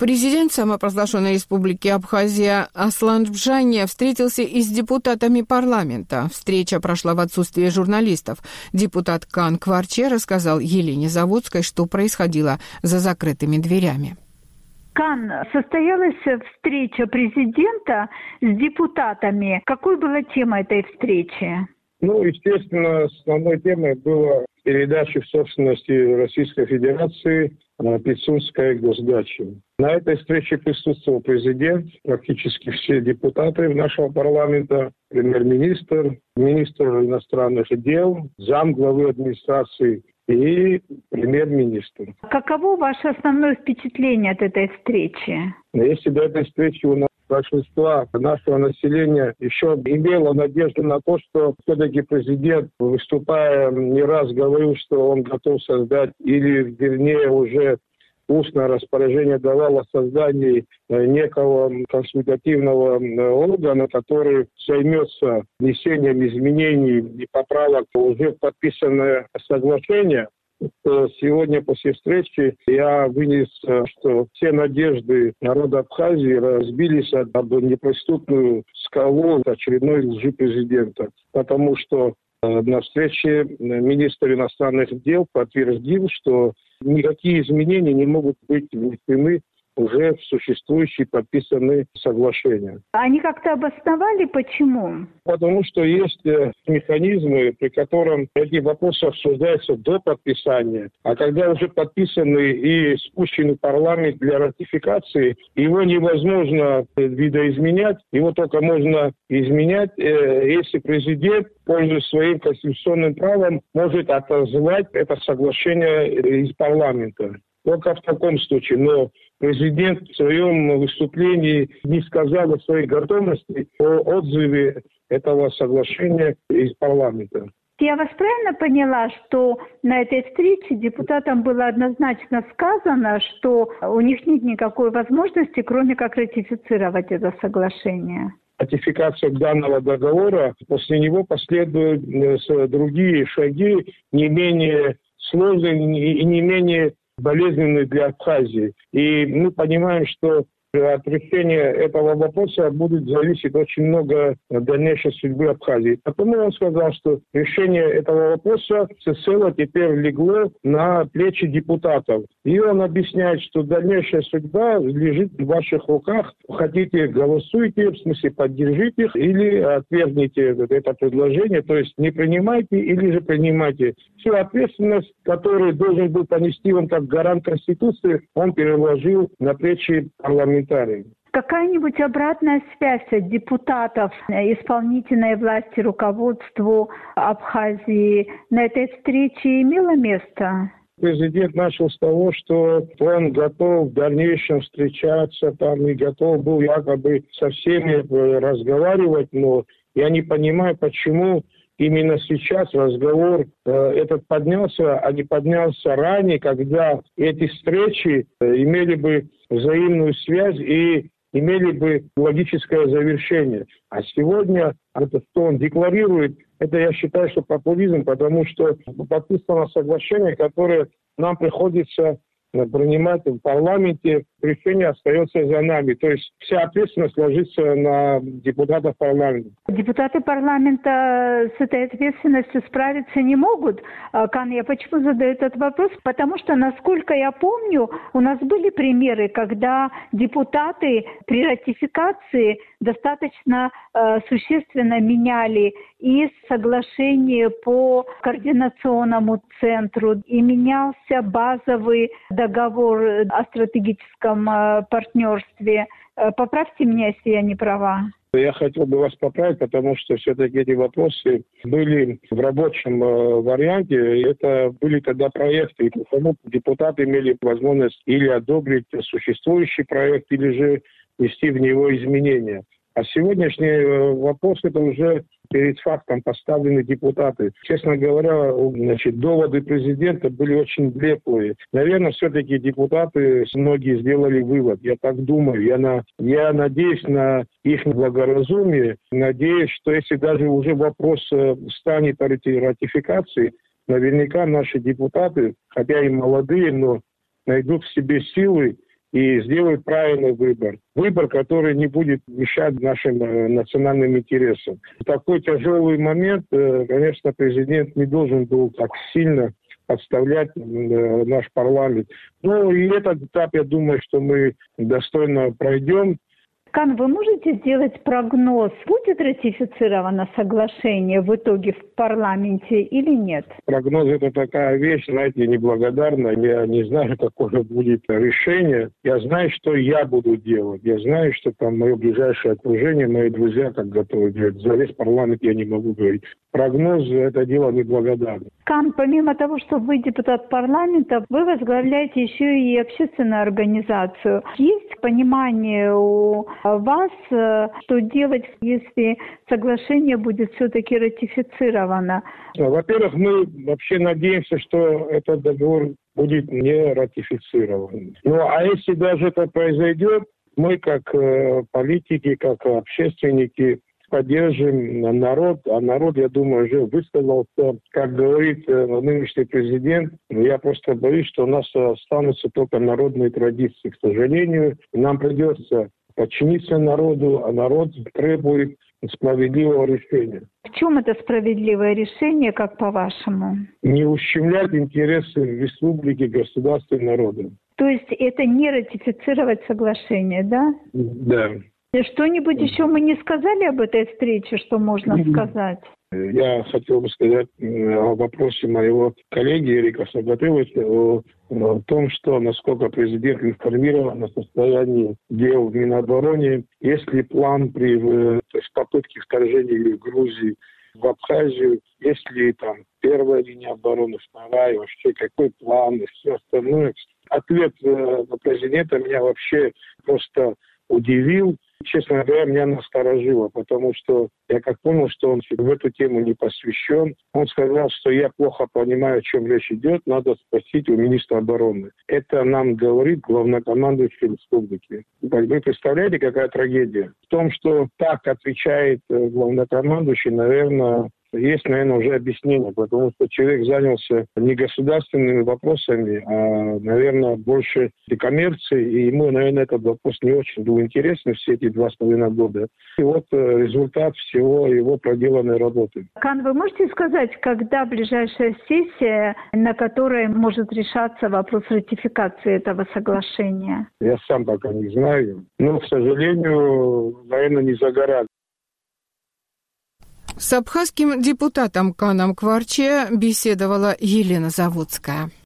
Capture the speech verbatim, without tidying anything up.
Президент самопровозглашенной республики Абхазия Аслан Бжания встретился и с депутатами парламента. Встреча прошла в отсутствии журналистов. Депутат Кан Кварче рассказал Елене Заводской, что происходило за закрытыми дверями. Кан, состоялась встреча президента с депутатами. Какой была тема этой встречи? Ну, естественно, основной темой была передача в собственности Российской Федерации Пицунской госдачи. На этой встрече присутствовал президент, практически все депутаты нашего парламента, премьер-министр, министр иностранных дел, замглавы администрации и премьер-министр. Каково ваше основное впечатление от этой встречи? Если до этой встречи у нас большинство нашего населения еще имело надежду на то, что все-таки президент, выступая, не раз говорил, что он готов создать, или, вернее, уже устное распоряжение давал о создании некого консультативного органа, который займется внесением изменений и поправок в уже подписанное соглашение. Сегодня после встречи я вынес, что все надежды народа Абхазии разбились об неприступную скалу очередной лжи президента. Потому что на встрече министр иностранных дел подтвердил, что никакие изменения не могут быть внесены уже в существующие подписанные соглашения. Они как-то обосновали, почему? Потому что есть механизмы, при котором эти вопросы обсуждаются до подписания, а когда уже подписаны и спущены в парламент для ратификации, его невозможно видоизменять, его только можно изменять, если президент, пользуясь своим конституционным правом, может отозвать это соглашение из парламента. Только в таком случае. Но президент в своем выступлении не сказал о своей готовности о отзыве этого соглашения из парламента. Я вас правильно поняла, что на этой встрече депутатам было однозначно сказано, что у них нет никакой возможности, кроме как ратифицировать это соглашение? Ратификация данного договора, после него последуют другие шаги, не менее сложные и не менее болезненный для Абхазии. И мы понимаем, что от решения этого вопроса будет зависеть очень много дальнейшей судьбы Абхазии. Потому он сказал, что решение этого вопроса всецело теперь легло на плечи депутатов. И он объясняет, что дальнейшая судьба лежит в ваших руках. Хотите, голосуйте, в смысле поддержите их или отвергните это предложение. То есть не принимайте или же принимайте. Всю ответственность, которую должен был понести он как гарант Конституции, он переложил на плечи парламентариев. Какая-нибудь обратная связь от депутатов исполнительной власти руководству Абхазии на этой встрече имела место? Президент начал с того, что он готов в дальнейшем встречаться там и готов был якобы со всеми разговаривать, но я не понимаю, почему именно сейчас разговор э, этот поднялся, а не поднялся ранее, когда эти встречи э, имели бы взаимную связь и имели бы логическое завершение. А сегодня это, что он декларирует, это я считаю, что популизм, потому что подписано соглашение, которое нам приходится принимать в парламенте, решение остается за нами. То есть вся ответственность ложится на депутатов парламента. Депутаты парламента с этой ответственностью справиться не могут. Кан, я почему задаю этот вопрос? Потому что, насколько я помню, у нас были примеры, когда депутаты при ратификации достаточно э, существенно меняли и соглашение по координационному центру, и менялся базовый договор о стратегическом э, партнерстве. Э, поправьте меня, если я не права. Я хотел бы вас поправить, потому что все-таки эти вопросы были в рабочем э, варианте. Это были тогда проекты, и потому депутаты имели возможность или одобрить существующий проект, или же внести в него изменения. А сегодняшний вопрос – это уже перед фактом поставлены депутаты. Честно говоря, значит, доводы президента были очень бледные. Наверное, все-таки депутаты многие сделали вывод. Я так думаю. Я, на, я надеюсь на их благоразумие. Надеюсь, что если даже уже вопрос станет о ратификации, наверняка наши депутаты, хотя и молодые, но найдут в себе силы и сделает правильный выбор. Выбор, который не будет мешать нашим э, национальным интересам. В такой тяжелый момент, э, конечно, президент не должен был так сильно подставлять э, наш парламент. Ну и этот этап, я думаю, что мы достойно пройдем. Кан, вы можете сделать прогноз, будет ратифицировано соглашение в итоге в парламенте или нет? Прогноз – это такая вещь, знаете, неблагодарная. Я не знаю, какое будет решение. Я знаю, что я буду делать. Я знаю, что там мое ближайшее окружение, мои друзья как готовы делать. За весь парламент я не могу говорить. Прогноз – это дело неблагодарное. Кан, помимо того, что вы депутат парламента, вы возглавляете еще и общественную организацию. Есть понимание у вас, что делать, если соглашение будет все-таки ратифицировано? Во-первых, мы вообще надеемся, что этот договор будет не ратифицирован. Ну, а если даже это произойдет, мы как э, политики, как общественники поддержим народ, а народ, я думаю, уже высказался, как говорит э, нынешний президент. Я просто боюсь, что у нас останутся только народные традиции. К сожалению, нам придется подчиниться народу, а народ требует справедливого решения. В чем это справедливое решение, как по-вашему? Не ущемлять интересы республики, государства и народа. То есть это не ратифицировать соглашение, да? Да. Что-нибудь еще мы не сказали об этой встрече, что можно сказать? Я хотел бы сказать о вопросе моего коллеги Эрика Сагатылыча о, о том, что насколько президент информирован о состоянии дел в Минобороне. Есть ли план при то есть, попытке вторжения Грузии в Абхазию, есть ли там первая линия обороны, вторая, вообще какой план и все остальное. Ответ э, президента меня вообще просто удивил. Честно говоря, меня насторожило, потому что я как понял, что он в эту тему не посвящен. Он сказал, что я плохо понимаю, о чем речь идет, надо спросить у министра обороны. Это нам говорит главнокомандующий республики. Вы представляете, какая трагедия? В том, что так отвечает главнокомандующий, наверное, есть, наверное, уже объяснение, потому что человек занялся не государственными вопросами, а, наверное, больше коммерцией, и ему, наверное, этот вопрос не очень был интересен все эти два с половиной года. И вот результат всего его проделанной работы. Кан, вы можете сказать, когда ближайшая сессия, на которой может решаться вопрос ратификации этого соглашения? Я сам пока не знаю, но, к сожалению, наверное, не за горами. С абхазским депутатом Каном Кварче беседовала Елена Заводская.